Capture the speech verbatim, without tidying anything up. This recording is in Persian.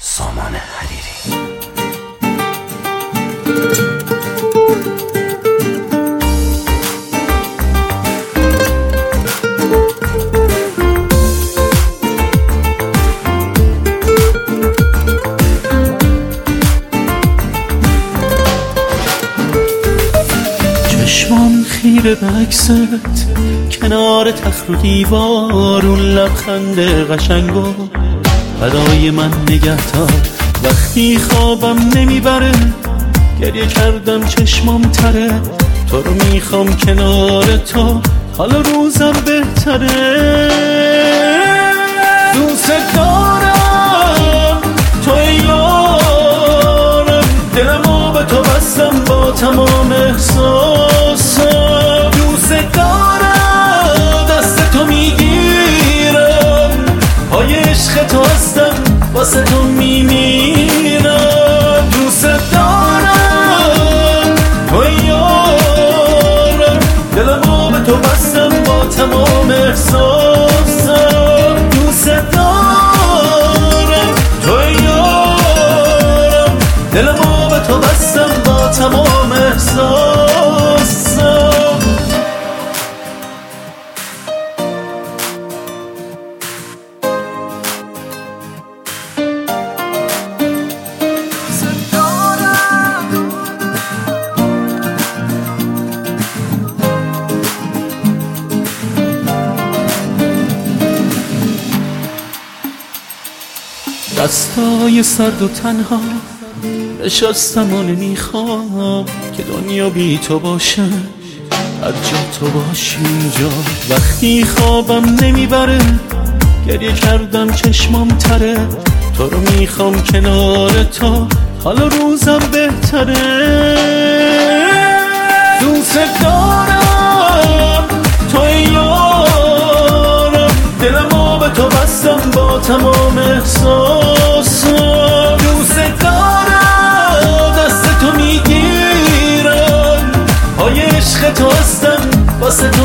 سامان حریری. چشمام خیره به عکست کنار تخت و دیوار، اون لبخند قشنگو برای من نگه دار. وقتی خوابم نمیبره گریه کردم چشمام تره، تو رو میخوام کنار تو، حالا روزم بهتره. دوست دارم توی یارم، دلمو به تو بستم با تمام احساسم. دوست دارم دست تو میگیرم، پای عشق تو هستم واسه تو میمیرم. دوست دارم توی یارم، دلمو به تو بستم با تمام احساسم. دوست دارم توی یارم، دلمو به تو بستم با تمام احساسم. دستای سرد و تنها نشستم و نمیخوام که دنیا بی تو باشه، هر جا تو باشی اینجا. وقتی خوابم نمیبره گریه کردم چشمام تره، تو رو میخوام کنار تو، حالا روزم بهتره. دوست دارم توی یارم، دلمو به تو بستم با تمام احساسم. دوست دارم دست تو میگیرم، پای عشق تو هستم واسه